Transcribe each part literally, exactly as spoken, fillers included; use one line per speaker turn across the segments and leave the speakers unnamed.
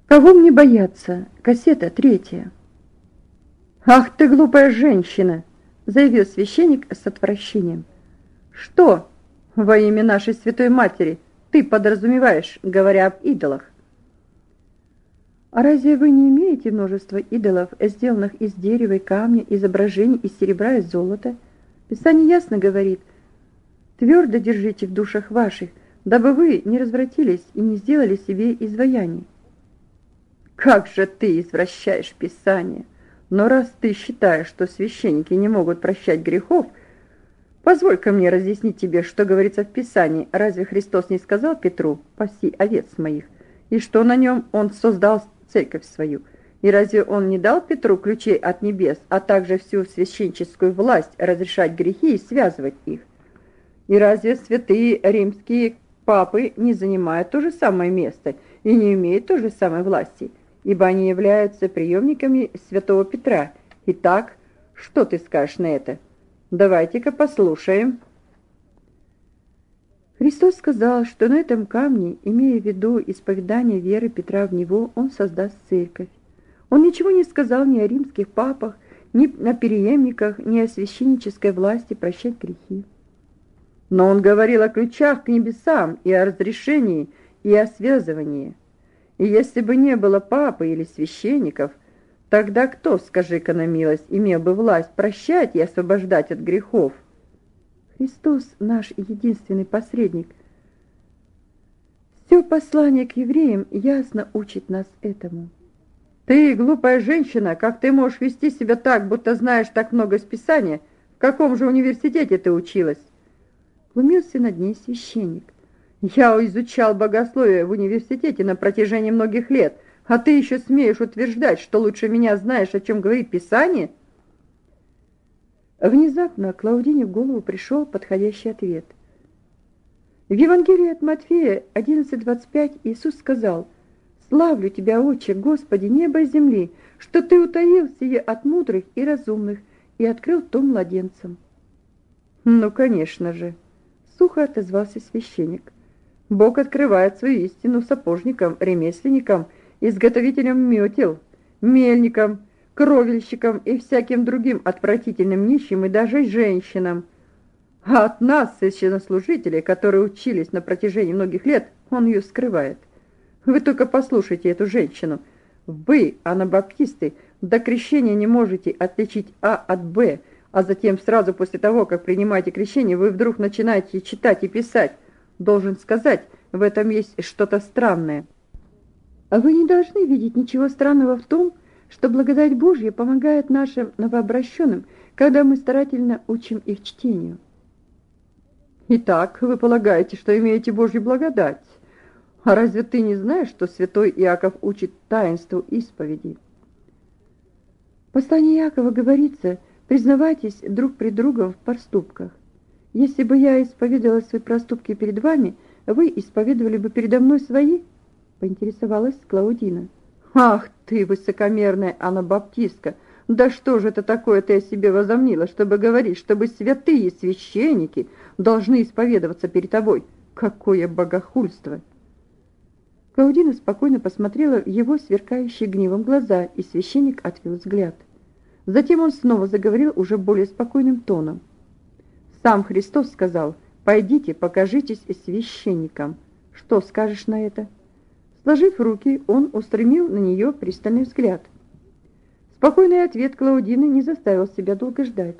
Кого мне бояться? Кассета третья. «Ах ты, глупая женщина!» — заявил священник с отвращением. «Что во имя нашей Святой Матери ты подразумеваешь, говоря об идолах?» «А разве вы не имеете множество идолов, сделанных из дерева и камня, изображений из серебра и золота? Писание ясно говорит: твердо держите в душах ваших, дабы вы не развратились и не сделали себе изваяний». «Как же ты извращаешь Писание! Но раз ты считаешь, что священники не могут прощать грехов, позволь-ка мне разъяснить тебе, что говорится в Писании. Разве Христос не сказал Петру: «Паси овец моих», и что на нем он создал церковь свою? И разве он не дал Петру ключей от небес, а также всю священническую власть разрешать грехи и связывать их? И разве святые римские папы не занимают то же самое место и не имеют той же самой власти? Ибо они являются преемниками святого Петра. Итак, что ты скажешь на это? Давайте-ка послушаем. Христос сказал, что на этом камне, имея в виду исповедание веры Петра в Него, Он создаст церковь. Он ничего не сказал ни о римских папах, ни о преемниках, ни о священнической власти прощать грехи. Но Он говорил о ключах к небесам и о разрешении, и о связывании. И если бы не было папы или священников, тогда кто, скажи-ка на милость, имел бы власть прощать и освобождать от грехов? Христос наш единственный посредник. Все послание к евреям ясно учит нас этому. Ты, глупая женщина, как ты можешь вести себя так, будто знаешь так много из Писания? В каком же университете ты училась? Глумился над ней священник. Я изучал богословие в университете на протяжении многих лет, а ты еще смеешь утверждать, что лучше меня знаешь, о чем говорит Писание? Внезапно Клаудине в голову пришел подходящий ответ. В Евангелии от Матфея одиннадцать двадцать пять Иисус сказал: «Славлю Тебя, Отче, Господи неба и земли, что Ты утаил сие от мудрых и разумных и открыл то младенцам». «Ну, конечно же», — сухо отозвался священник. «Бог открывает свою истину сапожникам, ремесленникам, изготовителям метел, мельникам, кровельщикам и всяким другим отвратительным нищим и даже женщинам. А от нас, священнослужителей, которые учились на протяжении многих лет, Он ее скрывает. Вы только послушайте эту женщину. Вы, анабаптисты, до крещения не можете отличить А от Б, а затем сразу после того, как принимаете крещение, вы вдруг начинаете читать и писать. Должен сказать, в этом есть что-то странное». А вы не должны видеть ничего странного в том, что благодать Божья помогает нашим новообращенным, когда мы старательно учим их чтению. Итак, вы полагаете, что имеете Божью благодать? А разве ты не знаешь, что святой Иаков учит таинству исповеди? В послании Иакова говорится: «Признавайтесь друг пред другом в проступках». Если бы я исповедовала свои проступки перед вами, вы исповедовали бы передо мной свои? Поинтересовалась Клаудина. «Ах ты, высокомерная анабаптистка! Да что же это такое ты о себе возомнила, чтобы говорить, чтобы святые священники должны исповедоваться перед тобой? Какое богохульство!» Клаудина спокойно посмотрела в его сверкающие гневом глаза, и священник отвел взгляд. Затем он снова заговорил уже более спокойным тоном. «Сам Христос сказал: пойдите, покажитесь священникам. Что скажешь на это?» Сложив руки, он устремил на нее пристальный взгляд. Спокойный ответ Клаудины не заставил себя долго ждать.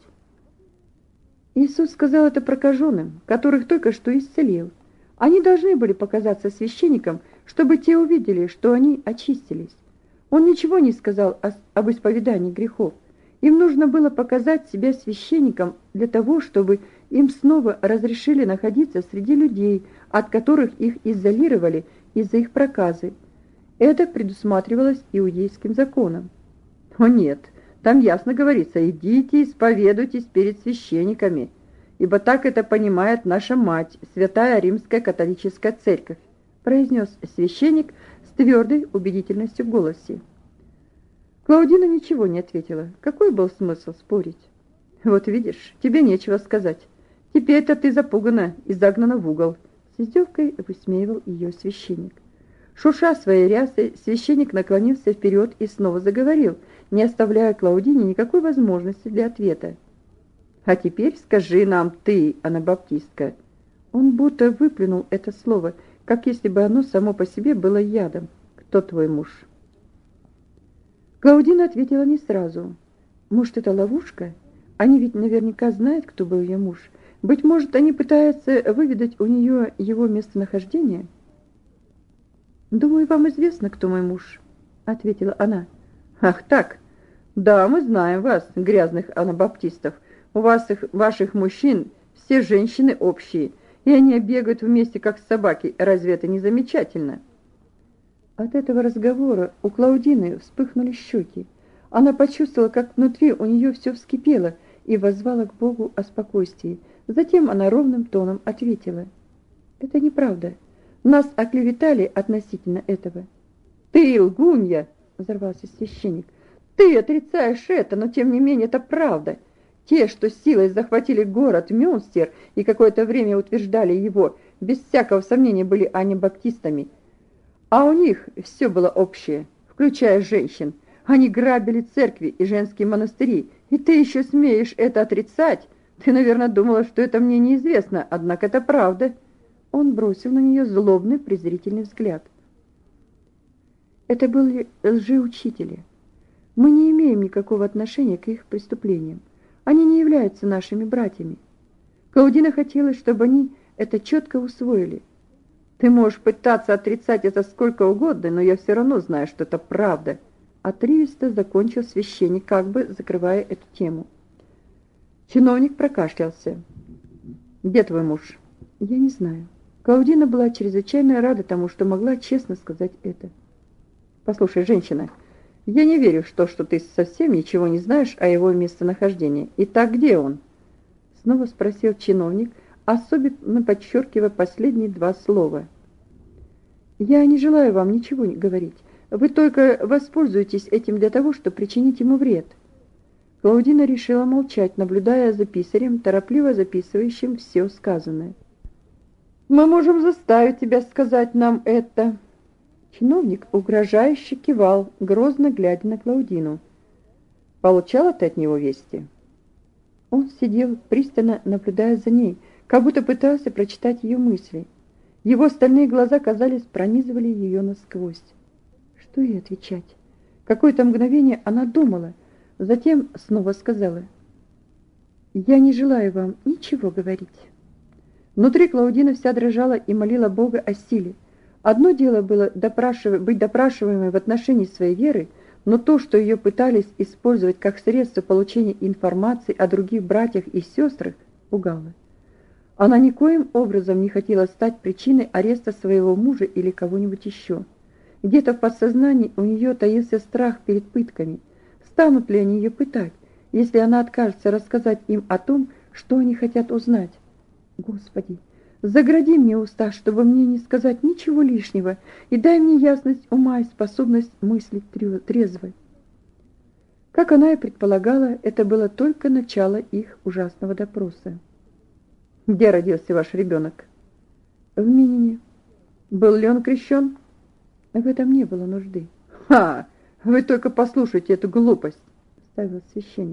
Иисус сказал это прокаженным, которых только что исцелил. Они должны были показаться священникам, чтобы те увидели, что они очистились. Он ничего не сказал о, об исповедании грехов. Им нужно было показать себя священникам для того, чтобы им снова разрешили находиться среди людей, от которых их изолировали из-за их проказы. Это предусматривалось иудейским законом. О нет, там ясно говорится: идите, исповедуйтесь перед священниками, ибо так это понимает наша мать, святая Римская католическая церковь, произнес священник с твердой убедительностью в голосе. Клаудина ничего не ответила. Какой был смысл спорить? «Вот видишь, тебе нечего сказать. Теперь-то ты запугана и загнана в угол», — с издевкой высмеивал ее священник. Шуша своей рясой, священник наклонился вперед и снова заговорил, не оставляя Клаудине никакой возможности для ответа. «А теперь скажи нам ты, анабаптистка». Он будто выплюнул это слово, как если бы оно само по себе было ядом. «Кто твой муж?» Клаудина ответила не сразу. «Может, это ловушка? Они ведь наверняка знают, кто был ее муж. Быть может, они пытаются выведать у нее его местонахождение?» «Думаю, вам известно, кто мой муж», — ответила она. «Ах так! Да, мы знаем вас, грязных анабаптистов. У вас их, ваших мужчин все женщины общие, и они бегают вместе, как собаки. Разве это не замечательно?» От этого разговора у Клаудины вспыхнули щеки. Она почувствовала, как внутри у нее все вскипело, и воззвала к Богу о спокойствии. Затем она ровным тоном ответила: «Это неправда. Нас оклеветали относительно этого». «Ты лгунья!» — взорвался священник. «Ты отрицаешь это, но тем не менее это правда. Те, что силой захватили город Мюнстер и какое-то время утверждали его, без всякого сомнения были анабаптистами. А у них все было общее, включая женщин. Они грабили церкви и женские монастыри, и ты еще смеешь это отрицать? Ты, наверное, думала, что это мне неизвестно, однако это правда». Он бросил на нее злобный, презрительный взгляд. Это были лжеучители. Мы не имеем никакого отношения к их преступлениям. Они не являются нашими братьями. Клаудина хотела, чтобы они это четко усвоили. Ты можешь пытаться отрицать это сколько угодно, но я все равно знаю, что это правда. Отрывисто закончил священник, как бы закрывая эту тему. Чиновник прокашлялся. «Где твой муж?» «Я не знаю». Клаудина была чрезвычайно рада тому, что могла честно сказать это. «Послушай, женщина, я не верю в то, что ты совсем ничего не знаешь о его местонахождении. Итак, где он?» Снова спросил чиновник, особенно подчеркивая последние два слова. «Я не желаю вам ничего говорить. Вы только воспользуетесь этим для того, чтобы причинить ему вред». Клаудина решила молчать, наблюдая за писарем, торопливо записывающим все сказанное. «Мы можем заставить тебя сказать нам это». Чиновник угрожающе кивал, грозно глядя на Клаудину. «Получала ты от него вести?» Он сидел, пристально наблюдая за ней, как будто пытался прочитать ее мысли. Его стальные глаза, казалось, пронизывали ее насквозь. Что ей отвечать? Какое-то мгновение она думала, затем снова сказала: «Я не желаю вам ничего говорить». Внутри Клаудина вся дрожала и молила Бога о силе. Одно дело было допрашивать, быть допрашиваемой в отношении своей веры, но то, что ее пытались использовать как средство получения информации о других братьях и сестрах, пугало. Она никоим образом не хотела стать причиной ареста своего мужа или кого-нибудь еще. Где-то в подсознании у нее таился страх перед пытками. Станут ли они ее пытать, если она откажется рассказать им о том, что они хотят узнать? Господи, загради мне уста, чтобы мне не сказать ничего лишнего, и дай мне ясность ума и способность мыслить трезво. Как она и предполагала, это было только начало их ужасного допроса. «Где родился ваш ребенок?» «В Минине». «Был ли он крещен?» «В этом не было нужды». «Ха! Вы только послушайте эту глупость!» — вставил священник.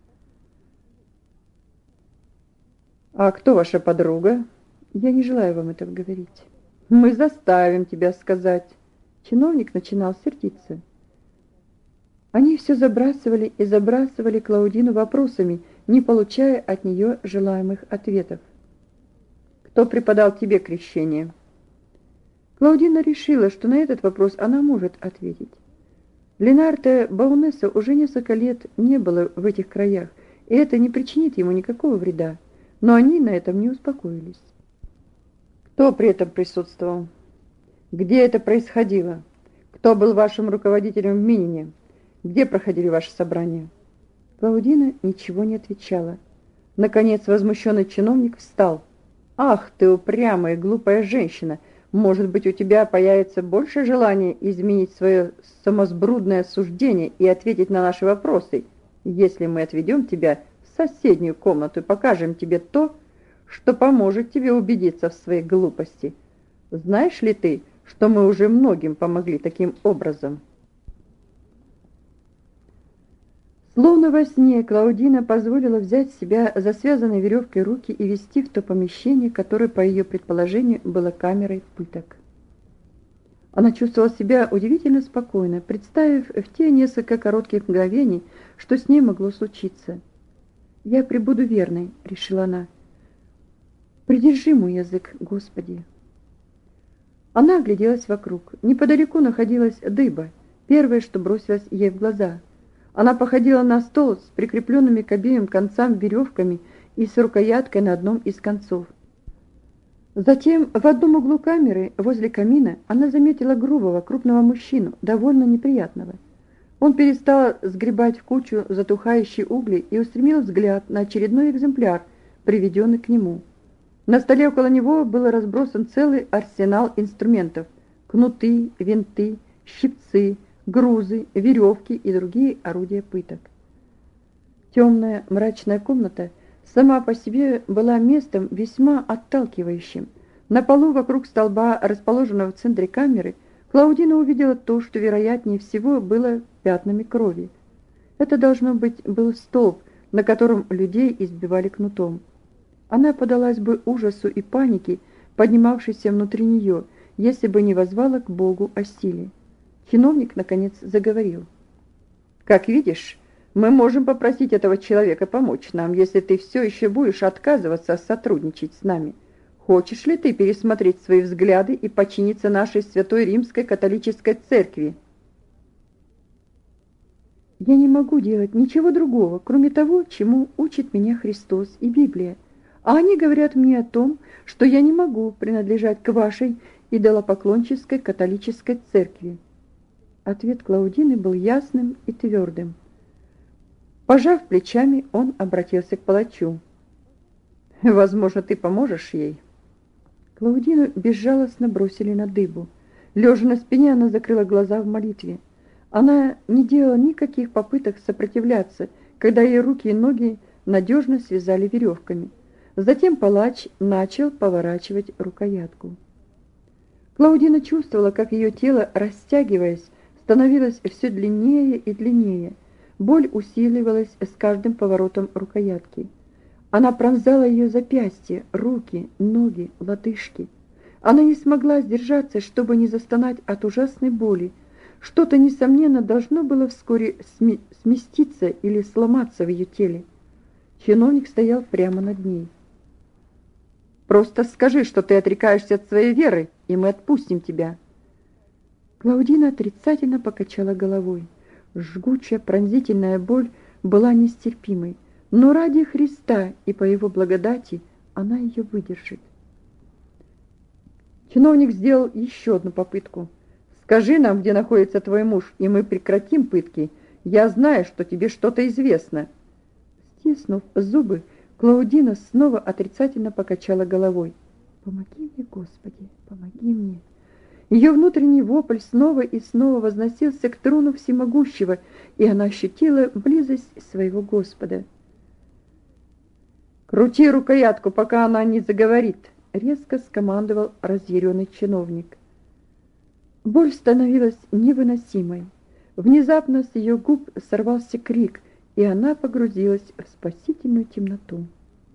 «А кто ваша подруга?» «Я не желаю вам этого говорить». «Мы заставим тебя сказать». Чиновник начинал сердиться. Они все забрасывали и забрасывали Клаудину вопросами, не получая от нее желаемых ответов. «Кто преподал тебе крещение?» Клаудина решила, что на этот вопрос она может ответить. Ленарта Баунеса уже несколько лет не было в этих краях, и это не причинит ему никакого вреда. Но они на этом не успокоились. «Кто при этом присутствовал? Где это происходило? Кто был вашим руководителем в Минине? Где проходили ваши собрания?» Клаудина ничего не отвечала. Наконец возмущенный чиновник встал. «Ах, ты упрямая и глупая женщина! Может быть, у тебя появится больше желания изменить свое самосбрудное суждение и ответить на наши вопросы, если мы отведем тебя в соседнюю комнату и покажем тебе то, что поможет тебе убедиться в своей глупости. Знаешь ли ты, что мы уже многим помогли таким образом. Словно во сне Клаудина позволила взять себя за связанной веревкой руки и вести в то помещение, которое, по ее предположению, было камерой пыток. Она чувствовала себя удивительно спокойно, представив в те несколько коротких мгновений, что с ней могло случиться. «Я пребуду верной», — решила она. «Придержи мой язык, Господи». Она огляделась вокруг. Неподалеку находилась дыба, первое, что бросилось ей в глаза. Она походила на стол с прикрепленными к обеим концам веревками и с рукояткой на одном из концов. Затем в одном углу камеры, возле камина, она заметила грубого, крупного мужчину, довольно неприятного. Он перестал сгребать в кучу затухающие угли и устремил взгляд на очередной экземпляр, приведенный к нему. На столе около него был разбросан целый арсенал инструментов: кнуты, винты, щипцы, грузы, веревки и другие орудия пыток. Темная мрачная комната сама по себе была местом весьма отталкивающим. На полу вокруг столба, расположенного в центре камеры, Клаудина увидела то, что вероятнее всего было пятнами крови. Это, должно быть, был столб, на котором людей избивали кнутом. Она поддалась бы ужасу и панике, поднимавшейся внутри нее, если бы не воззвала к Богу о силе. Чиновник, наконец, заговорил. «Как видишь, мы можем попросить этого человека помочь нам, если ты все еще будешь отказываться сотрудничать с нами. Хочешь ли ты пересмотреть свои взгляды и подчиниться нашей Святой Римской католической церкви?» «Я не могу делать ничего другого, кроме того, чему учит меня Христос и Библия. А они говорят мне о том, что я не могу принадлежать к вашей идолопоклонческой католической церкви». Ответ Клаудины был ясным и твердым. Пожав плечами, он обратился к палачу. «Возможно, ты поможешь ей?» Клаудину безжалостно бросили на дыбу. Лежа на спине, она закрыла глаза в молитве. Она не делала никаких попыток сопротивляться, когда ее руки и ноги надежно связали веревками. Затем палач начал поворачивать рукоятку. Клаудина чувствовала, как ее тело, растягиваясь, становилось все длиннее и длиннее. Боль усиливалась с каждым поворотом рукоятки. Она пронзала ее запястья, руки, ноги, лодыжки. Она не смогла сдержаться, чтобы не застонать от ужасной боли. Что-то, несомненно, должно было вскоре сме- сместиться или сломаться в ее теле. Чиновник стоял прямо над ней. «Просто скажи, что ты отрекаешься от своей веры, и мы отпустим тебя». Клаудина отрицательно покачала головой. Жгучая пронзительная боль была нестерпимой, но ради Христа и по его благодати она ее выдержит. Чиновник сделал еще одну попытку. «Скажи нам, где находится твой муж, и мы прекратим пытки. Я знаю, что тебе что-то известно». Стиснув зубы, Клаудина снова отрицательно покачала головой. «Помоги мне, Господи, помоги мне». Ее внутренний вопль снова и снова возносился к трону всемогущего, и она ощутила близость своего Господа. «Крути рукоятку, пока она не заговорит», — резко скомандовал разъяренный чиновник. Боль становилась невыносимой. Внезапно с ее губ сорвался крик, и она погрузилась в спасительную темноту.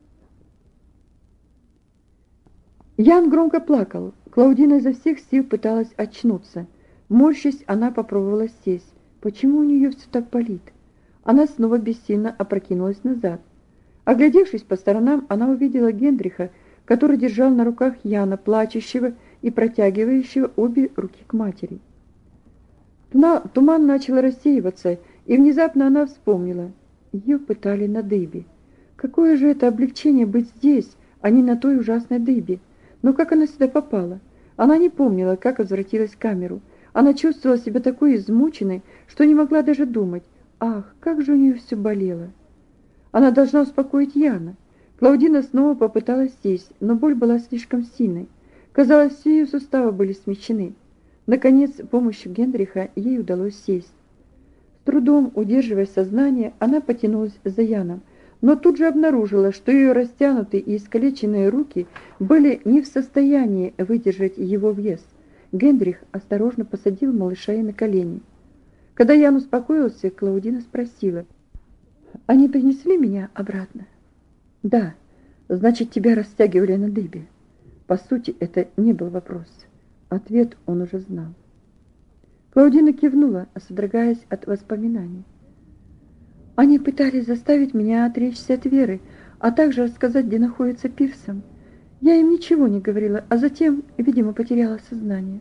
Ян громко плакал. Клаудина изо всех сил пыталась очнуться. Морщась, она попробовала сесть. Почему у нее все так болит? Она снова бессильно опрокинулась назад. Оглядевшись по сторонам, она увидела Генриха, который держал на руках Яна, плачущего и протягивающего обе руки к матери. Туман начал рассеиваться, и внезапно она вспомнила. Ее пытали на дыбе. Какое же это облегчение быть здесь, а не на той ужасной дыбе. Но как она сюда попала? Она не помнила, как возвратилась в камеру. Она чувствовала себя такой измученной, что не могла даже думать. Ах, как же у нее все болело! Она должна успокоить Яна. Клаудина снова попыталась сесть, но боль была слишком сильной. Казалось, все ее суставы были смещены. Наконец, с помощью Генриха ей удалось сесть. С трудом удерживая сознание, она потянулась за Яном, но тут же обнаружила, что ее растянутые и искалеченные руки были не в состоянии выдержать его вес. Генрих осторожно посадил малыша ей на колени. Когда Ян успокоился, Клаудина спросила: «Они принесли меня обратно?» «Да, значит, тебя растягивали на дыбе». По сути, это не был вопрос. Ответ он уже знал. Клаудина кивнула, содрогаясь от воспоминаний. «Они пытались заставить меня отречься от веры, а также рассказать, где находится Пирсон. Я им ничего не говорила, а затем, видимо, потеряла сознание».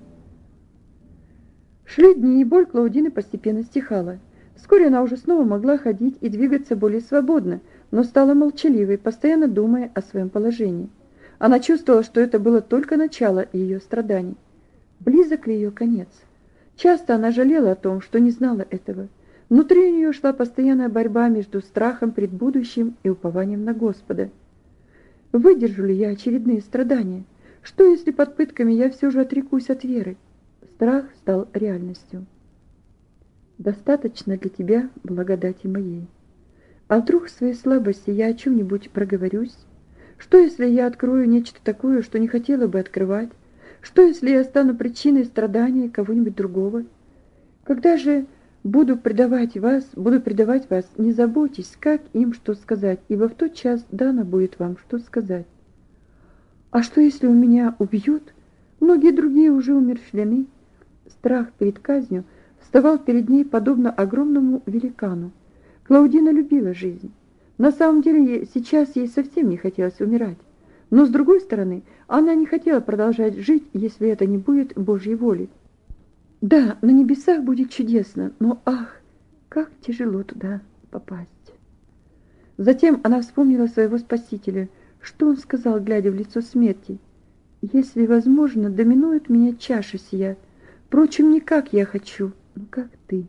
Шли дни, и боль Клаудины постепенно стихала. Вскоре она уже снова могла ходить и двигаться более свободно, но стала молчаливой, постоянно думая о своем положении. Она чувствовала, что это было только начало ее страданий. Близок ли ее конец? Часто она жалела о том, что не знала этого. Внутри нее шла постоянная борьба между страхом перед будущим и упованием на Господа. Выдержу ли я очередные страдания? Что, если под пытками я все же отрекусь от веры? Страх стал реальностью. «Достаточно для тебя благодати моей. А вдруг в своей слабости я о чем-нибудь проговорюсь? Что, если я открою нечто такое, что не хотела бы открывать? Что, если я стану причиной страдания кого-нибудь другого? Когда же буду предавать вас, буду предавать вас, не заботьтесь, как им что сказать, ибо в тот час дано будет вам что сказать. А что, если у меня убьют? Многие другие уже умерщвлены». Страх перед казнью вставал перед ней подобно огромному великану. Клаудина любила жизнь. На самом деле сейчас ей совсем не хотелось умирать. Но с другой стороны, она не хотела продолжать жить, если это не будет Божьей волей. Да, на небесах будет чудесно, но ах, как тяжело туда попасть. Затем она вспомнила своего Спасителя. Что он сказал, глядя в лицо смерти? «Если возможно, доминует меня чаша сия. Впрочем, не как я хочу, но как ты».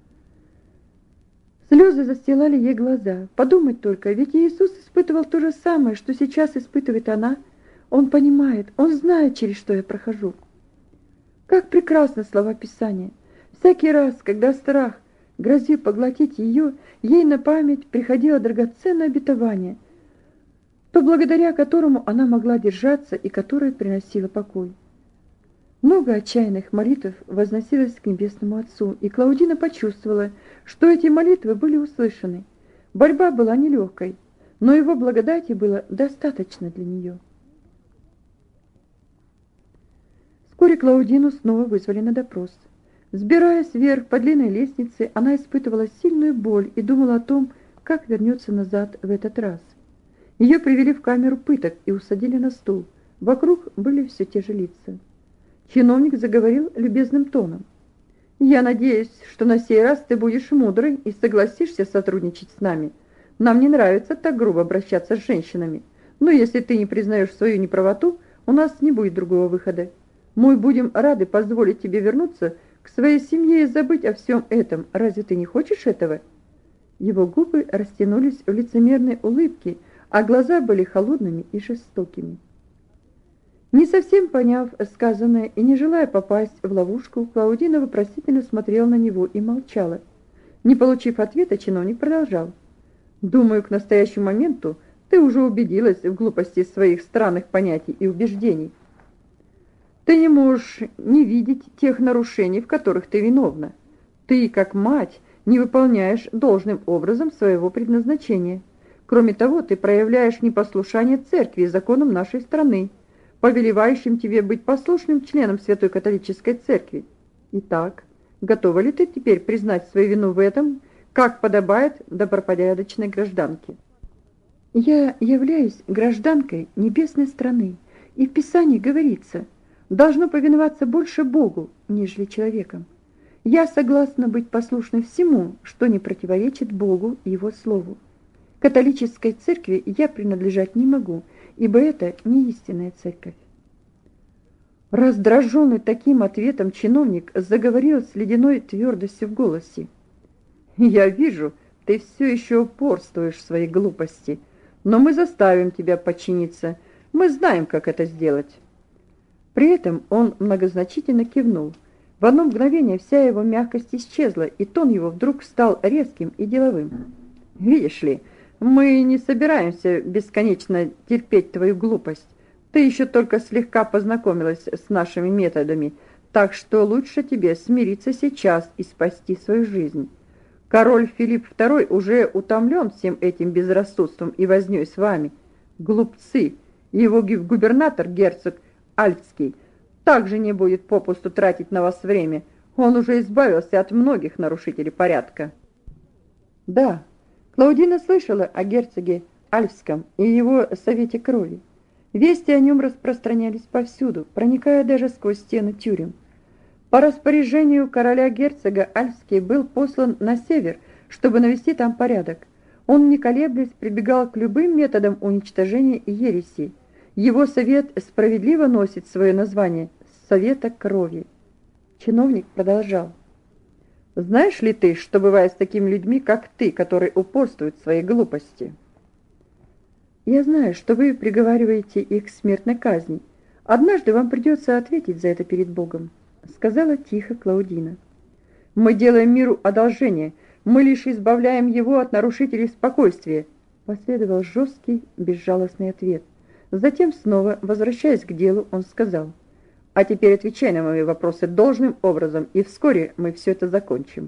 Слезы застилали ей глаза. Подумать только, ведь Иисус испытывал то же самое, что сейчас испытывает она. Он понимает, он знает, через что я прохожу. Как прекрасны слова Писания. Всякий раз, когда страх грозил поглотить ее, ей на память приходило драгоценное обетование, то благодаря которому она могла держаться и которое приносило покой. Много отчаянных молитв возносилось к Небесному Отцу, и Клаудина почувствовала, что эти молитвы были услышаны. Борьба была нелегкой, но его благодати было достаточно для нее. Вскоре Клаудину снова вызвали на допрос. Взбираясь вверх по длинной лестнице, она испытывала сильную боль и думала о том, как вернется назад в этот раз. Ее привели в камеру пыток и усадили на стул. Вокруг были все те же лица. Чиновник заговорил любезным тоном. «Я надеюсь, что на сей раз ты будешь мудрой и согласишься сотрудничать с нами. Нам не нравится так грубо обращаться с женщинами. Но если ты не признаешь свою неправоту, у нас не будет другого выхода. Мы будем рады позволить тебе вернуться к своей семье и забыть о всем этом. Разве ты не хочешь этого?» Его губы растянулись в лицемерной улыбке, а глаза были холодными и жестокими. Не совсем поняв сказанное и не желая попасть в ловушку, Клаудина вопросительно смотрела на него и молчала. Не получив ответа, чиновник продолжал. «Думаю, к настоящему моменту ты уже убедилась в глупости своих странных понятий и убеждений. Ты не можешь не видеть тех нарушений, в которых ты виновна. Ты, как мать, не выполняешь должным образом своего предназначения. Кроме того, ты проявляешь непослушание церкви и законам нашей страны, повелевающим тебе быть послушным членом Святой Католической Церкви. Итак, готова ли ты теперь признать свою вину в этом, как подобает добропорядочной гражданке?» «Я являюсь гражданкой небесной страны, и в Писании говорится, должно повиноваться больше Богу, нежели человеком. Я согласна быть послушной всему, что не противоречит Богу и Его Слову. Католической церкви я принадлежать не могу, ибо это не истинная церковь». Раздраженный таким ответом чиновник заговорил с ледяной твердостью в голосе. «Я вижу, ты все еще упорствуешь в своей глупости, но мы заставим тебя подчиниться, мы знаем, как это сделать». При этом он многозначительно кивнул. В одно мгновение вся его мягкость исчезла, и тон его вдруг стал резким и деловым. «Видишь ли, мы не собираемся бесконечно терпеть твою глупость. Ты еще только слегка познакомилась с нашими методами. Так что лучше тебе смириться сейчас и спасти свою жизнь. Король Филипп второй уже утомлен всем этим безрассудством и вознёй с вами. Глупцы! Его губернатор, герцог Альпский, также не будет попусту тратить на вас время. Он уже избавился от многих нарушителей порядка. Да, Клаудина слышала о герцоге Альпском и его совете крови. Вести о нем распространялись повсюду, проникая даже сквозь стены тюрем. По распоряжению короля-герцога Альпский был послан на север, чтобы навести там порядок. Он, не колеблясь, прибегал к любым методам уничтожения ересей. Его совет справедливо носит свое название Совета крови. Чиновник продолжал: знаешь ли ты, что бывает с такими людьми, как ты, которые упорствуют в своей глупости? Я знаю, что вы приговариваете их к смертной казни. Однажды вам придется ответить за это перед Богом, сказала тихо Клаудина. Мы делаем миру одолжение, мы лишь избавляем его от нарушителей спокойствия, последовал жесткий, безжалостный ответ. Затем, снова возвращаясь к делу, он сказал: а теперь отвечай на мои вопросы должным образом, и вскоре мы все это закончим.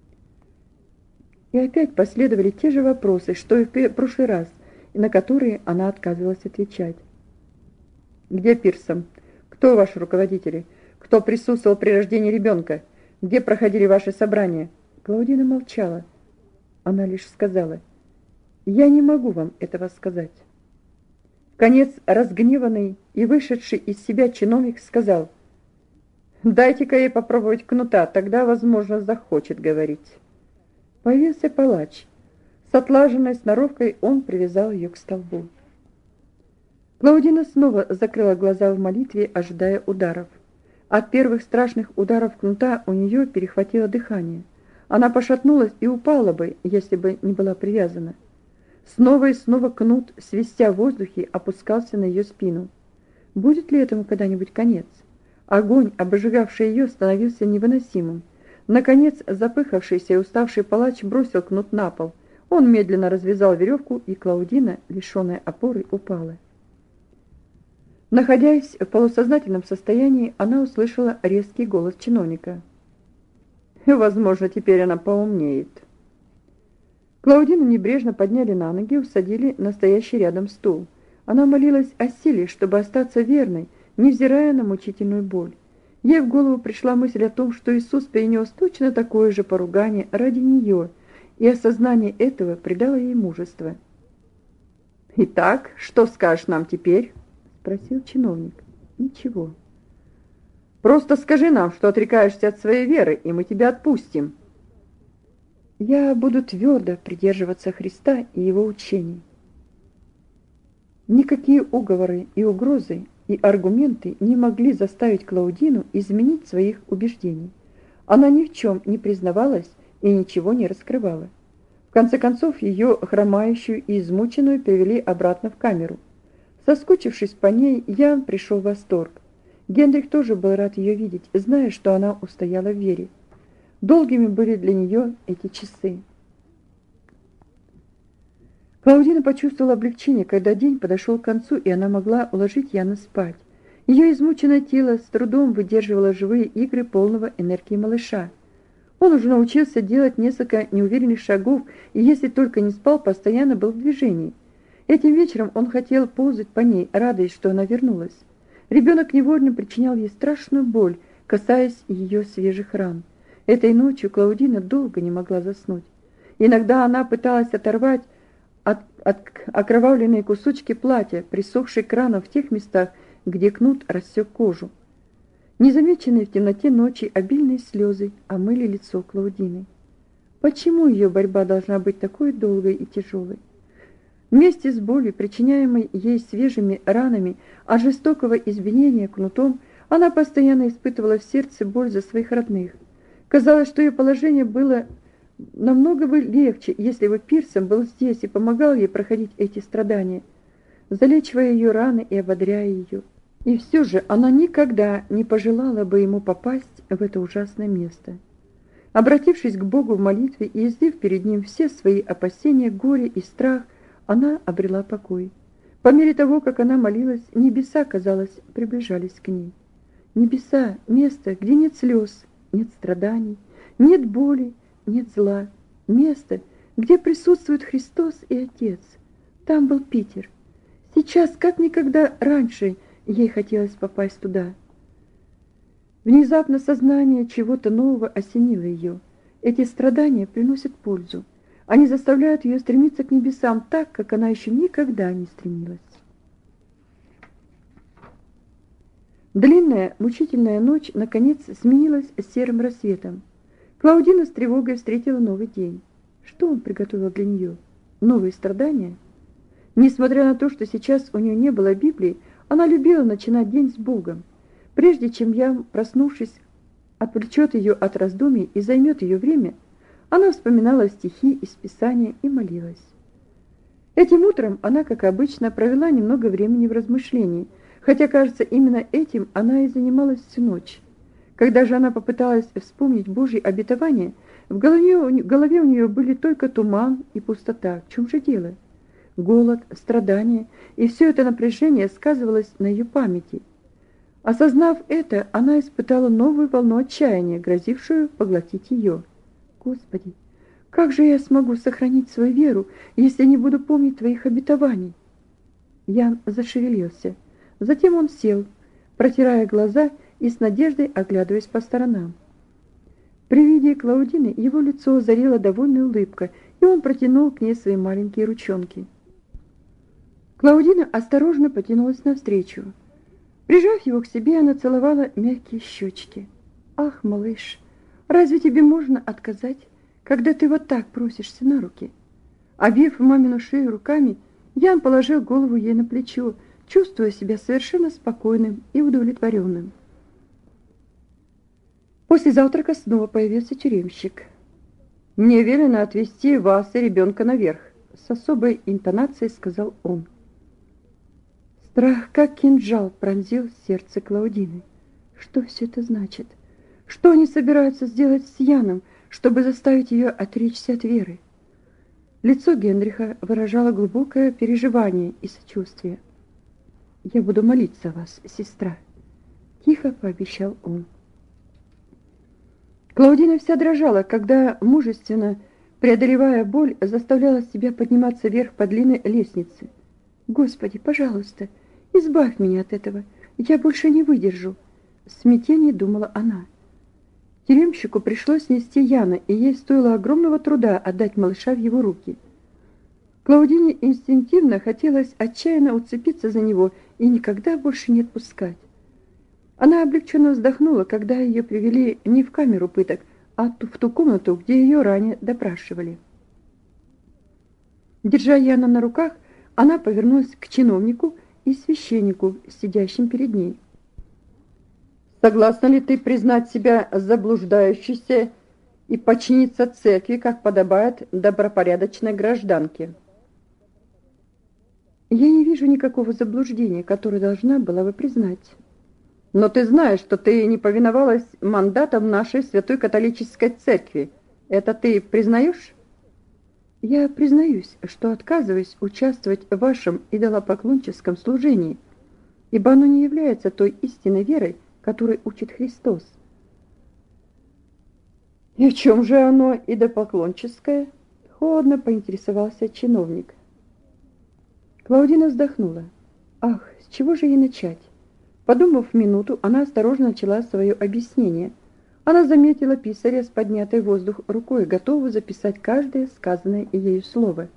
И опять последовали те же вопросы, что и в прошлый раз, на которые она отказывалась отвечать. Где Пирсон? Кто ваши руководители? Кто присутствовал при рождении ребенка? Где проходили ваши собрания? Клаудина молчала. Она лишь сказала: я не могу вам этого сказать. Конец разгневанный и вышедший из себя чиновник сказал: дайте-ка ей попробовать кнута, тогда, возможно, захочет говорить. Появился палач. С отлаженной сноровкой он привязал ее к столбу. Клаудина снова закрыла глаза в молитве, ожидая ударов. От первых страшных ударов кнута у нее перехватило дыхание. Она пошатнулась и упала бы, если бы не была привязана. Снова и снова кнут, свистя в воздухе, опускался на ее спину. Будет ли этому когда-нибудь конец? Огонь, обжигавший ее, становился невыносимым. Наконец, запыхавшийся и уставший палач бросил кнут на пол. Он медленно развязал веревку, и Клаудина, лишенная опоры, упала. Находясь в полусознательном состоянии, она услышала резкий голос чиновника. Возможно, теперь она поумнеет. Клаудину небрежно подняли на ноги и усадили на стоящий рядом стул. Она молилась о силе, чтобы остаться верной, невзирая на мучительную боль. Ей в голову пришла мысль о том, что Иисус перенес точно такое же поругание ради нее, и осознание этого придало ей мужество. «Итак, что скажешь нам теперь?» — спросил чиновник. «Ничего. Просто скажи нам, что отрекаешься от своей веры, и мы тебя отпустим». Я буду твердо придерживаться Христа и его учений. Никакие уговоры и угрозы и аргументы не могли заставить Клаудину изменить своих убеждений. Она ни в чем не признавалась и ничего не раскрывала. В конце концов, ее хромающую и измученную привели обратно в камеру. Соскучившись по ней, Ян пришел в восторг. Генрих тоже был рад ее видеть, зная, что она устояла в вере. Долгими были для нее эти часы. Клаудина почувствовала облегчение, когда день подошел к концу, и она могла уложить Яна спать. Ее измученное тело с трудом выдерживало живые игры полного энергии малыша. Он уже научился делать несколько неуверенных шагов, и если только не спал, постоянно был в движении. Этим вечером он хотел ползать по ней, радуясь, что она вернулась. Ребенок невольно причинял ей страшную боль, касаясь ее свежих ран. Этой ночью Клаудина долго не могла заснуть. Иногда она пыталась оторвать от, от окровавленные кусочки платья, присохшие к ранам в тех местах, где кнут рассек кожу. Незамеченные в темноте ночи обильные слезы омыли лицо Клаудины. Почему ее борьба должна быть такой долгой и тяжелой? Вместе с болью, причиняемой ей свежими ранами от жестокого избиения кнутом, она постоянно испытывала в сердце боль за своих родных. Казалось, что ее положение было намного бы легче, если бы Пирсон был здесь и помогал ей проходить эти страдания, залечивая ее раны и ободряя ее. И все же она никогда не пожелала бы ему попасть в это ужасное место. Обратившись к Богу в молитве и излив перед ним все свои опасения, горе и страх, она обрела покой. По мере того, как она молилась, небеса, казалось, приближались к ней. Небеса — место, где нет слез, нет страданий, нет боли, нет зла. Место, где присутствуют Христос и Отец. Там был Питер. Сейчас, как никогда раньше, ей хотелось попасть туда. Внезапно сознание чего-то нового осенило ее. Эти страдания приносят пользу. Они заставляют ее стремиться к небесам так, как она еще никогда не стремилась. Длинная, мучительная ночь, наконец, сменилась серым рассветом. Клаудина с тревогой встретила новый день. Что он приготовил для нее? Новые страдания? Несмотря на то, что сейчас у нее не было Библии, она любила начинать день с Богом. Прежде чем я, проснувшись, отвлечет ее от раздумий и займет ее время, она вспоминала стихи из Писания и молилась. Этим утром она, как обычно, провела немного времени в размышлении, хотя, кажется, именно этим она и занималась всю ночь. Когда же она попыталась вспомнить Божьи обетования, в голове, в голове у нее были только туман и пустота. В чем же дело? Голод, страдания, и все это напряжение сказывалось на ее памяти. Осознав это, она испытала новую волну отчаяния, грозившую поглотить ее. Господи, как же я смогу сохранить свою веру, если не буду помнить Твоих обетований? Ян зашевелился. Затем он сел, протирая глаза и с надеждой оглядываясь по сторонам. При виде Клаудины его лицо озарила довольная улыбка, и он протянул к ней свои маленькие ручонки. Клаудина осторожно потянулась навстречу. Прижав его к себе, она целовала мягкие щечки. «Ах, малыш, разве тебе можно отказать, когда ты вот так просишься на руки?» Обвив мамину шею руками, Ян положил голову ей на плечо, чувствуя себя совершенно спокойным и удовлетворенным. После завтрака снова появился тюремщик. «Мне велено отвезти вас и ребенка наверх», — с особой интонацией сказал он. Страх, как кинжал, пронзил сердце Клаудины. Что все это значит? Что они собираются сделать с Яном, чтобы заставить ее отречься от веры? Лицо Генриха выражало глубокое переживание и сочувствие. «Я буду молиться о вас, сестра», — тихо пообещал он. Клаудина вся дрожала, когда, мужественно преодолевая боль, заставляла себя подниматься вверх по длинной лестнице. «Господи, пожалуйста, избавь меня от этого, я больше не выдержу», — в смятении думала она. Тюремщику пришлось нести Яна, и ей стоило огромного труда отдать малыша в его руки. Клаудине инстинктивно хотелось отчаянно уцепиться за него и никогда больше не отпускать. Она облегченно вздохнула, когда ее привели не в камеру пыток, а в ту комнату, где ее ранее допрашивали. Держа Яна на руках, она повернулась к чиновнику и священнику, сидящим перед ней. «Согласна ли ты признать себя заблуждающейся и подчиниться церкви, как подобает добропорядочной гражданке?» «Я не вижу никакого заблуждения, которое должна была бы признать». «Но ты знаешь, что ты не повиновалась мандатам нашей святой католической церкви. Это ты признаешь?» «Я признаюсь, что отказываюсь участвовать в вашем идолопоклонческом служении, ибо оно не является той истинной верой, которой учит Христос». «И в чем же оно идолопоклонческое?» — холодно поинтересовался чиновник. Клаудина вздохнула. «Ах, с чего же ей начать?» Подумав минуту, она осторожно начала свое объяснение. Она заметила писаря с поднятой в воздух рукой, готовую записать каждое сказанное ею слово.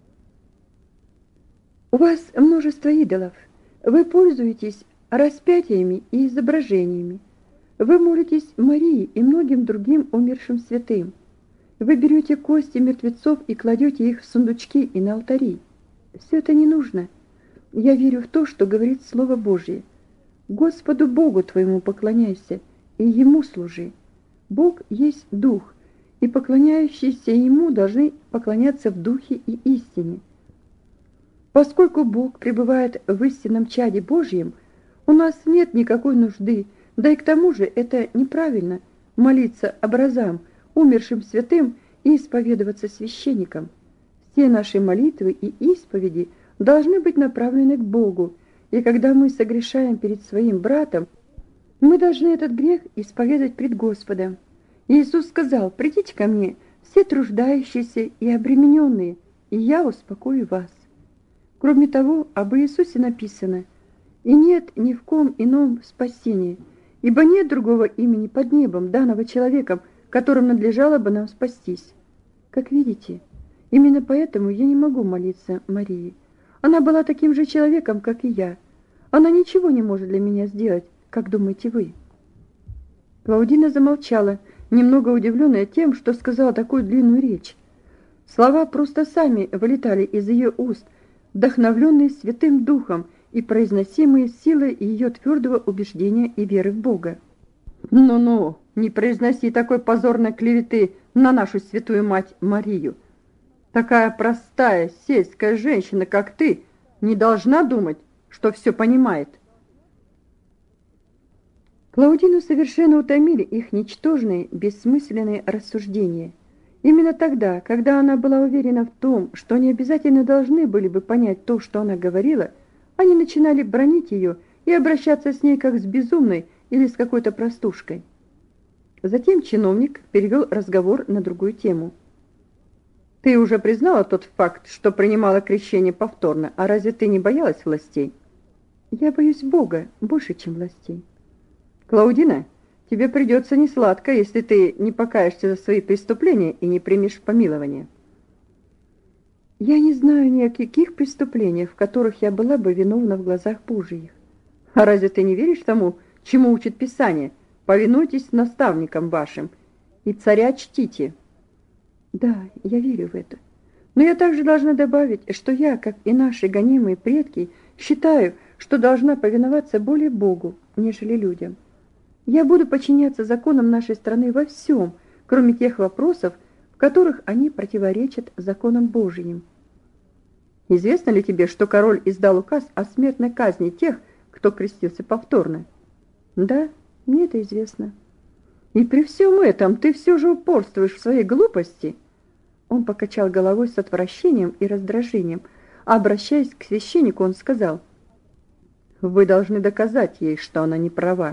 «У вас множество идолов. Вы пользуетесь распятиями и изображениями. Вы молитесь Марии и многим другим умершим святым. Вы берете кости мертвецов и кладете их в сундучки и на алтари. Все это не нужно. Я верю в то, что говорит Слово Божье. Господу Богу твоему поклоняйся и Ему служи. Бог есть Дух, и поклоняющиеся Ему должны поклоняться в Духе и истине. Поскольку Бог пребывает в истинном чаде Божьем, у нас нет никакой нужды, да и к тому же это неправильно, молиться образам, умершим святым и исповедоваться священникам. Все наши молитвы и исповеди должны быть направлены к Богу, и когда мы согрешаем перед своим братом, Мы должны этот грех исповедать пред Господом. Иисус сказал: «Придите ко мне, все труждающиеся и обремененные, и я успокою вас». Кроме того, об Иисусе написано: «И нет ни в ком ином спасения, ибо нет другого имени под небом, данного человеком, которым надлежало бы нам спастись». Как видите, именно поэтому я не могу молиться Марии. Она была таким же человеком, как и я. Она ничего не может для меня сделать, как думаете вы? Клаудина замолчала, немного удивленная тем, что сказала такую длинную речь. Слова просто сами вылетали из ее уст, вдохновленные Святым Духом и произносимые силой ее твердого убеждения и веры в Бога. «Ну-ну, не произноси такой позорной клеветы на нашу святую мать Марию. Такая простая сельская женщина, как ты, не должна думать, что все понимает». Клаудину совершенно утомили их ничтожные, бессмысленные рассуждения. Именно тогда, когда она была уверена в том, что они обязательно должны были бы понять то, что она говорила, они начинали бранить ее и обращаться с ней как с безумной или с какой-то простушкой. Затем чиновник перевел разговор на другую тему. «Ты уже признала тот факт, что принимала крещение повторно, а разве ты не боялась властей?» «Я боюсь Бога больше, чем властей». «Клаудина, тебе придется несладко, если ты не покаешься за свои преступления и не примешь помилования». «Я не знаю ни о каких преступлениях, в которых я была бы виновна в глазах Божиих». «А разве ты не веришь тому, чему учит Писание? Повинуйтесь наставникам вашим и царя чтите». «Да, я верю в это. Но я также должна добавить, что я, как и наши гонимые предки, считаю, что должна повиноваться более Богу, нежели людям. Я буду подчиняться законам нашей страны во всем, кроме тех вопросов, в которых они противоречат законам Божьим». «Известно ли тебе, что король издал указ о смертной казни тех, кто крестился повторно?» «Да, мне это известно». «И при всем этом ты все же упорствуешь в своей глупости?» Он покачал головой с отвращением и раздражением, а обращаясь к священнику, он сказал: «Вы должны доказать ей, что она не права».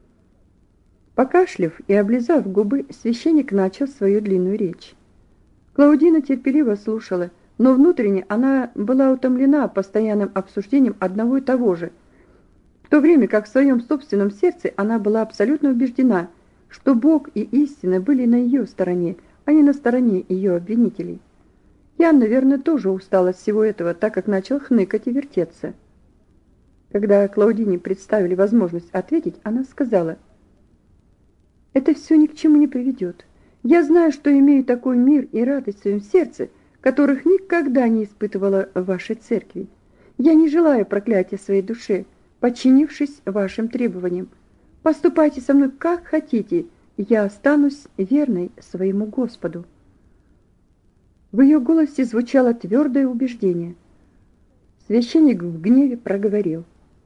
Покашлив и облизав губы, священник начал свою длинную речь. Клаудина терпеливо слушала, но внутренне она была утомлена постоянным обсуждением одного и того же, в то время как в своем собственном сердце она была абсолютно убеждена, что Бог и истина были на ее стороне, а не на стороне ее обвинителей. Ян, наверное, тоже устал от всего этого, так как начал хныкать и вертеться. Когда Клаудине представили возможность ответить, она сказала: «Это все ни к чему не приведет. Я знаю, что имею такой мир и радость в своем сердце, которых никогда не испытывала в вашей церкви. Я не желаю проклятия своей душе, подчинившись вашим требованиям. Поступайте со мной как хотите, я останусь верной своему Господу». В ее голосе звучало твердое убеждение. Священник в гневе проговорил: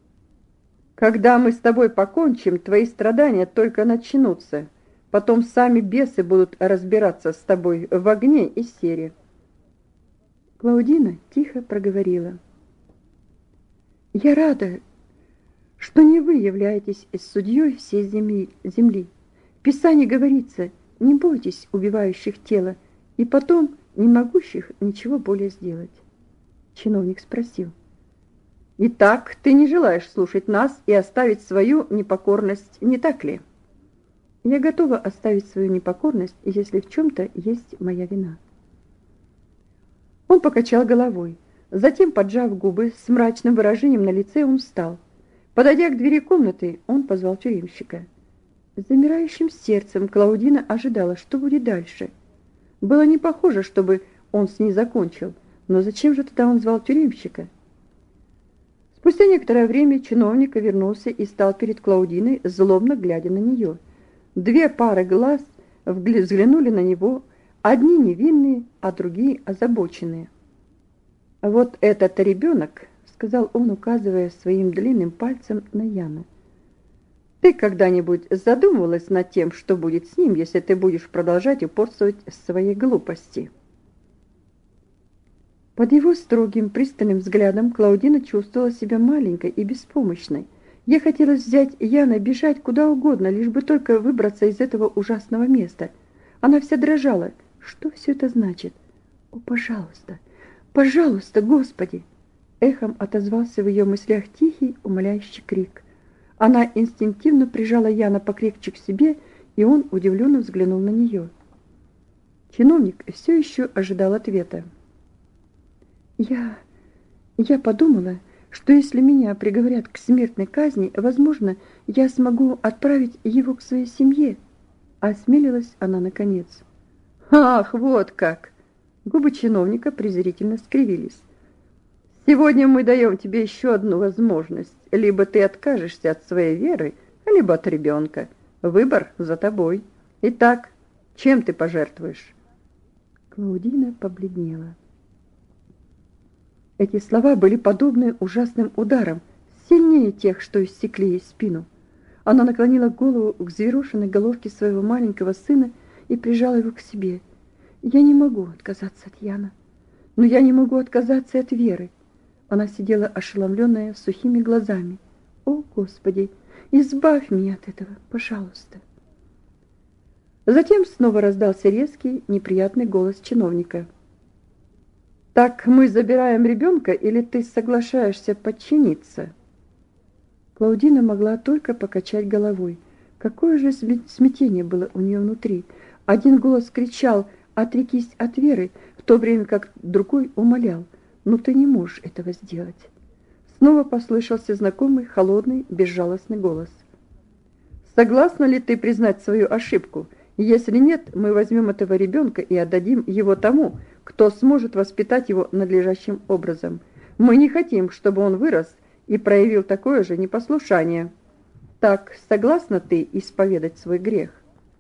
«Когда мы с тобой покончим, твои страдания только начнутся. Потом сами бесы будут разбираться с тобой в огне и сере». Клаудина тихо проговорила: «Я рада, что не вы являетесь судьей всей земли. земли. В Писании говорится: не бойтесь убивающих тело и потом не могущих ничего более сделать». Чиновник спросил: «Итак, ты не желаешь слушать нас и оставить свою непокорность, не так ли?» «Я готова оставить свою непокорность, если в чем-то есть моя вина». Он покачал головой. Затем, поджав губы, с мрачным выражением на лице, он встал. Подойдя к двери комнаты, он позвал тюремщика. С замирающим сердцем Клаудина ожидала, что будет дальше. Было не похоже, чтобы он с ней закончил, но зачем же тогда он звал тюремщика? Спустя некоторое время чиновник вернулся и стал перед Клаудиной, злобно глядя на нее. Две пары глаз взглянули на него, одни невинные, а другие озабоченные. «Вот этот ребенок», — сказал он, указывая своим длинным пальцем на Яна. «Ты когда-нибудь задумывалась над тем, что будет с ним, если ты будешь продолжать упорствовать в своей глупости?» Под его строгим, пристальным взглядом Клаудина чувствовала себя маленькой и беспомощной, Ей хотелось взять Яна и бежать куда угодно, лишь бы только выбраться из этого ужасного места. Она вся дрожала. Что все это значит? О, пожалуйста, пожалуйста, Господи! Эхом отозвался в ее мыслях тихий, умоляющий крик. Она инстинктивно прижала Яна покрепче к себе, и он удивленно взглянул на нее. Чиновник все еще ожидал ответа. Я я подумала, что если меня приговорят к смертной казни, возможно, я смогу отправить его к своей семье. Осмелилась она наконец. Ах, вот как. Губы чиновника презрительно скривились. Сегодня мы даем тебе еще одну возможность. Либо ты откажешься от своей веры, либо от ребенка. Выбор за тобой. Итак, чем ты пожертвуешь? Клаудина побледнела. Эти слова были подобны ужасным ударам, сильнее тех, что иссекли ей спину. Она наклонила голову к взъерошенной головке своего маленького сына и прижала его к себе. Я не могу отказаться от Яна, но я не могу отказаться от веры. Она сидела ошеломленная, сухими глазами. О, Господи, избавь меня от этого, пожалуйста. Затем снова раздался резкий, неприятный голос чиновника. Так мы забираем ребенка, или ты соглашаешься подчиниться? Клаудина могла только покачать головой. Какое же смятение было у нее внутри. Один голос кричал: "Отрекись от веры", в то время как другой умолял: "Ну ты не можешь этого сделать". Снова послышался знакомый, холодный, безжалостный голос. "Согласна ли ты признать свою ошибку? Если нет, мы возьмем этого ребенка и отдадим его тому, кто сможет воспитать его надлежащим образом. Мы не хотим, чтобы он вырос и проявил такое же непослушание. Так, согласна ты исповедать свой грех?"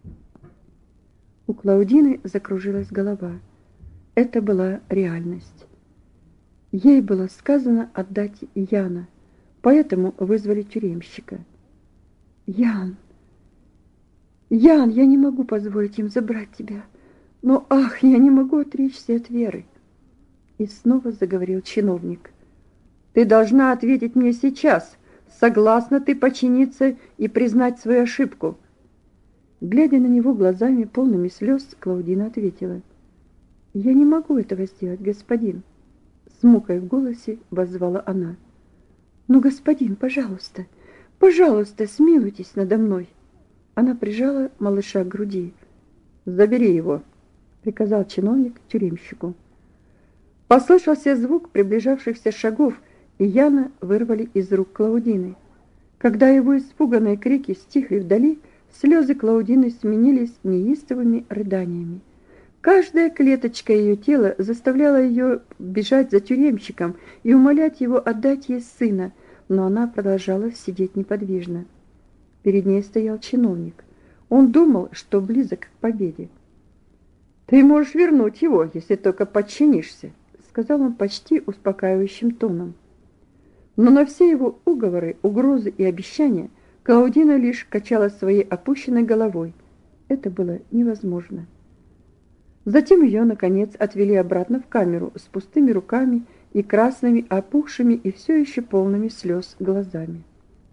У Клаудины закружилась голова. Это была реальность. Ей было сказано отдать Яна, поэтому вызвали тюремщика. Ян, Ян, я не могу позволить им забрать тебя. Но ах, я не могу отречься от веры. И снова заговорил чиновник. Ты должна ответить мне сейчас, согласна ты подчиниться и признать свою ошибку. Глядя на него глазами полными слез, Клаудина ответила: "Я не могу этого сделать, господин", с мукой в голосе воззвала она. "Ну, господин, пожалуйста, пожалуйста, смилуйтесь надо мной". Она прижала малыша к груди. "Забери его", приказал чиновник тюремщику. Послышался звук приближавшихся шагов, и Яна вырвали из рук Клаудины. Когда его испуганные крики стихли вдали, слезы Клаудины сменились неистовыми рыданиями. Каждая клеточка ее тела заставляла ее бежать за тюремщиком и умолять его отдать ей сына, но она продолжала сидеть неподвижно. Перед ней стоял чиновник. Он думал, что близок к победе. "Ты можешь вернуть его, если только подчинишься", сказал он почти успокаивающим тоном. Но на все его уговоры, угрозы и обещания Клаудина лишь качала своей опущенной головой. Это было невозможно. Затем ее наконец отвели обратно в камеру с пустыми руками и красными, опухшими и все еще полными слез глазами.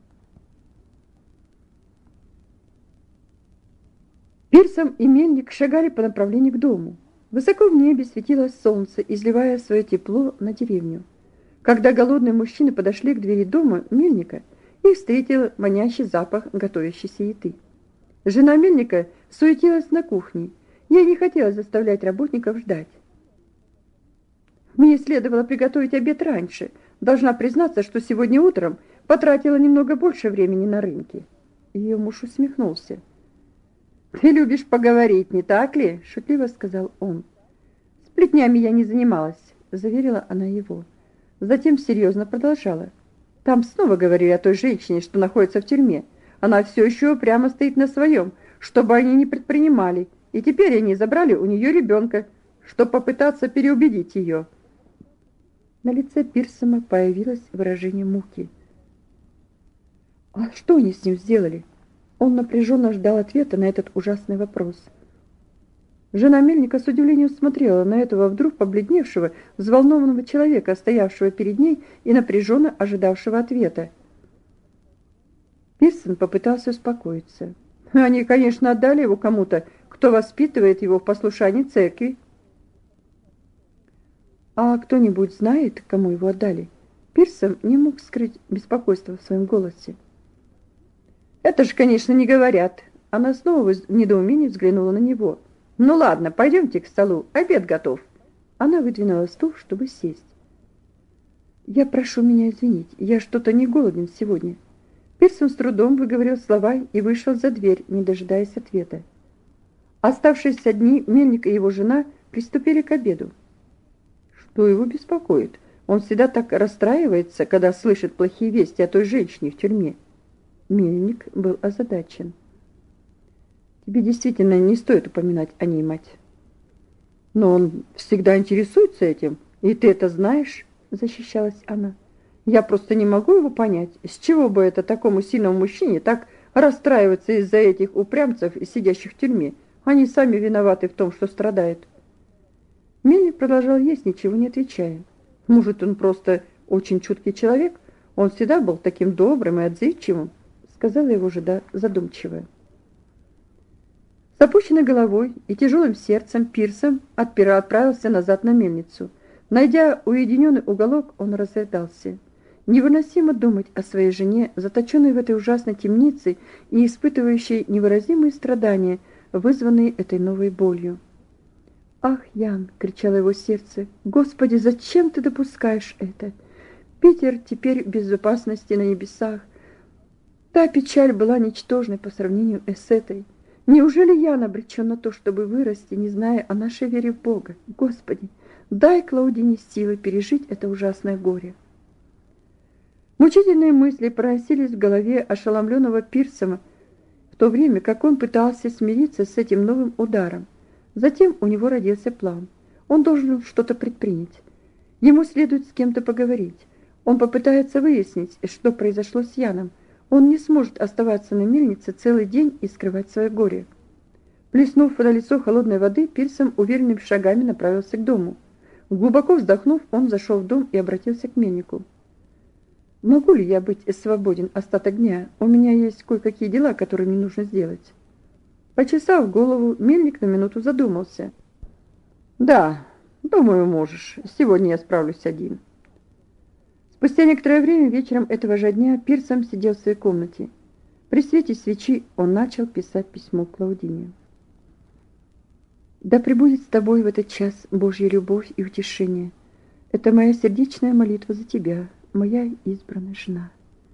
Пирсом и Мельник шагали по направлению к дому. Высоко в небе светило солнце, изливая свое тепло на деревню. Когда голодные мужчины подошли к двери дома Мельника, их встретил манящий запах готовящейся еды. Жена Мельника суетилась на кухне. Ей не хотелось заставлять работников ждать. "Мне следовало приготовить обед раньше. Должна признаться, что сегодня утром потратила немного больше времени на рынке". Ее муж усмехнулся. "Ты любишь поговорить, не так ли?" шутливо сказал он. "Сплетнями я не занималась", заверила она его. Затем серьезно продолжала: "Там снова говорили о той женщине, что находится в тюрьме. Она все еще прямо стоит на своем, чтобы они не предпринимали, и теперь они забрали у нее ребенка, чтобы попытаться переубедить ее». На лице Пирсома появилось выражение муки. А что они с ним сделали? Он напряженно ждал ответа на этот ужасный вопрос. Жена Мельника с удивлением смотрела на этого вдруг побледневшего, взволнованного человека, стоявшего перед ней и напряженно ожидавшего ответа. Пирсон попытался успокоиться. Они, конечно, отдали его кому-то, кто воспитывает его в послушании церкви. А кто-нибудь знает, кому его отдали? Пирсон не мог скрыть беспокойство в своем голосе. Это же, конечно, не говорят. Она снова в недоумении взглянула на него. Ну ладно, пойдемте к столу, обед готов. Она выдвинула стул, чтобы сесть. Я прошу меня извинить, я что-то не голоден сегодня. Пирсон с трудом выговорил слова и вышел за дверь, не дожидаясь ответа. Оставшись одни, Мельник и его жена приступили к обеду. Что его беспокоит? Он всегда так расстраивается, когда слышит плохие вести о той женщине в тюрьме. Мельник был озадачен. Тебе действительно не стоит упоминать о ней, мать. Но он всегда интересуется этим, и ты это знаешь, защищалась она. Я просто не могу его понять, с чего бы это такому сильному мужчине так расстраиваться из-за этих упрямцев, сидящих в тюрьме. Они сами виноваты в том, что страдают. Мельник продолжал есть, ничего не отвечая. Может, он просто очень чуткий человек? Он всегда был таким добрым и отзывчивым, сказала его жена задумчиво. С опущенной головой и тяжелым сердцем Пирсон отпира отправился назад на мельницу. Найдя уединенный уголок, он разрыдался. Невыносимо думать о своей жене, заточенной в этой ужасной темнице и испытывающей невыразимые страдания, вызванные этой новой болью. «Ах, Ян!» — кричало его сердце. «Господи, зачем ты допускаешь это? Питер теперь в безопасности на небесах. Та печаль была ничтожной по сравнению с этой. Неужели Ян обречен на то, чтобы вырасти, не зная о нашей вере в Бога? Господи, дай Клаудине силы пережить это ужасное горе». Мучительные мысли проносились в голове ошеломленного Пирсона, в то время как он пытался смириться с этим новым ударом. Затем у него родился план. Он должен что-то предпринять. Ему следует с кем-то поговорить. Он попытается выяснить, что произошло с Яном. Он не сможет оставаться на мельнице целый день и скрывать свое горе. Плеснув на лицо холодной воды, Пирсон уверенными шагами направился к дому. Глубоко вздохнув, он зашел в дом и обратился к мельнику. «Могу ли я быть свободен остаток дня? У меня есть кое-какие дела, которые мне нужно сделать». Почесав голову, мельник на минуту задумался. «Да, думаю, можешь. Сегодня я справлюсь один». Спустя некоторое время вечером этого же дня Пирсон сидел в своей комнате. При свете свечи он начал писать письмо Клаудине. «Да пребудет с тобой в этот час Божья любовь и утешение. Это моя сердечная молитва за тебя, моя избранная жена.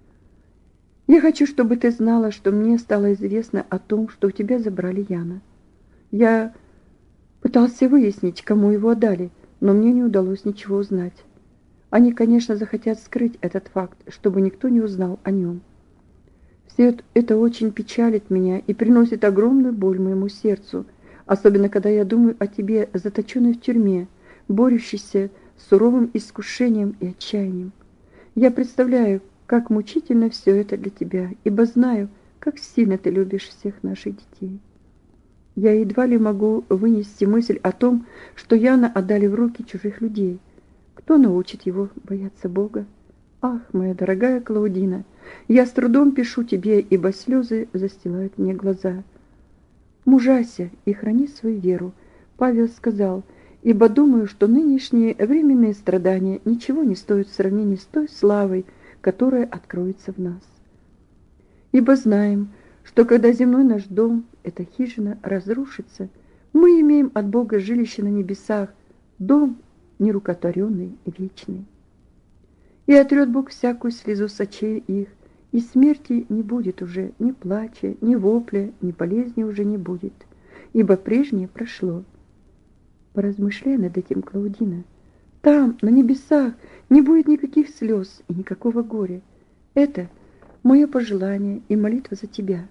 Я хочу, чтобы ты знала, что мне стало известно о том, что у тебя забрали Яна. Я пытался выяснить, кому его отдали, но мне не удалось ничего узнать. Они, конечно, захотят скрыть этот факт, чтобы никто не узнал о нем. Все это очень печалит меня и приносит огромную боль моему сердцу, особенно когда я думаю о тебе, заточенной в тюрьме, борющейся с суровым искушением и отчаянием. Я представляю, как мучительно все это для тебя, ибо знаю, как сильно ты любишь всех наших детей. Я едва ли могу вынести мысль о том, что Яна отдали в руки чужих людей. Кто научит его бояться Бога? Ах, моя дорогая Клаудина, я с трудом пишу тебе, ибо слезы застилают мне глаза. Мужайся и храни свою веру, Павел сказал, ибо думаю, что нынешние временные страдания ничего не стоят в сравнении с той славой, которая откроется в нас. Ибо знаем, что когда земной наш дом, эта хижина, разрушится, мы имеем от Бога жилище на небесах, дом нерукотворенный и вечный. И отрет Бог всякую слезу с очей их, и смерти не будет уже, ни плача, ни вопля, ни болезни уже не будет, ибо прежнее прошло. Поразмышляй над этим, Клаудина. Там, на небесах, не будет никаких слез и никакого горя. Это мое пожелание и молитва за тебя.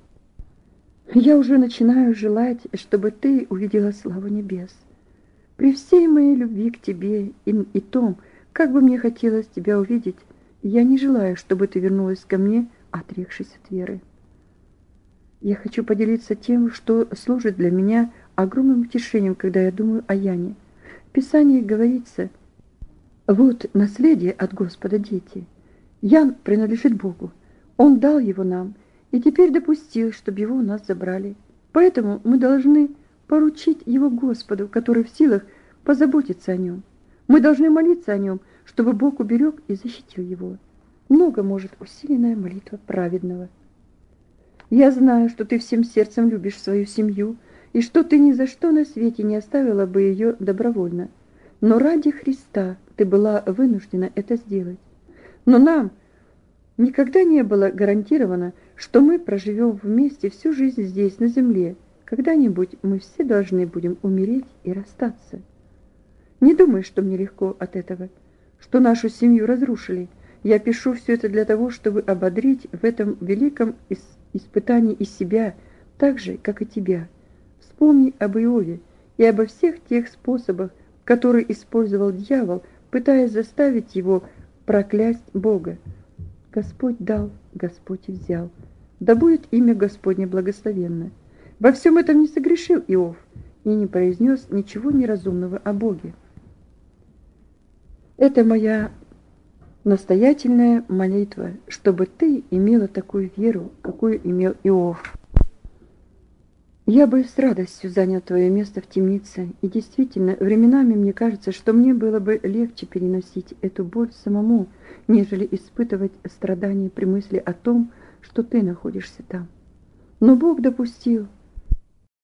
Я уже начинаю желать, чтобы ты увидела славу небес. При всей моей любви к тебе и, и том, как бы мне хотелось тебя увидеть, я не желаю, чтобы ты вернулась ко мне, отрекшись от веры. Я хочу поделиться тем, что служит для меня огромным утешением, когда я думаю о Яне. В Писании говорится: «Вот наследие от Господа дети. Ян принадлежит Богу. Он дал его нам, и теперь допустил, чтобы его у нас забрали. Поэтому мы должны поручить его Господу, который в силах позаботиться о нем. Мы должны молиться о нем, чтобы Бог уберег и защитил его. Много может усиленная молитва праведного. Я знаю, что ты всем сердцем любишь свою семью, и что ты ни за что на свете не оставила бы ее добровольно. Но ради Христа ты была вынуждена это сделать. Но нам никогда не было гарантировано, что мы проживем вместе всю жизнь здесь, на земле. Когда-нибудь мы все должны будем умереть и расстаться. Не думай, что мне легко от этого, что нашу семью разрушили. Я пишу все это для того, чтобы ободрить в этом великом испытании и себя, так же, как и тебя. Вспомни об Иове и обо всех тех способах, которые использовал дьявол, пытаясь заставить его проклясть Бога. Господь дал, Господь взял. Да будет имя Господне благословенно. Во всем этом не согрешил Иов и не произнес ничего неразумного о Боге. Это моя настоятельная молитва, чтобы ты имела такую веру, какую имел Иов. Я бы с радостью занял твое место в темнице, и действительно, временами мне кажется, что мне было бы легче переносить эту боль самому, нежели испытывать страдания при мысли о том, что ты находишься там. Но Бог допустил,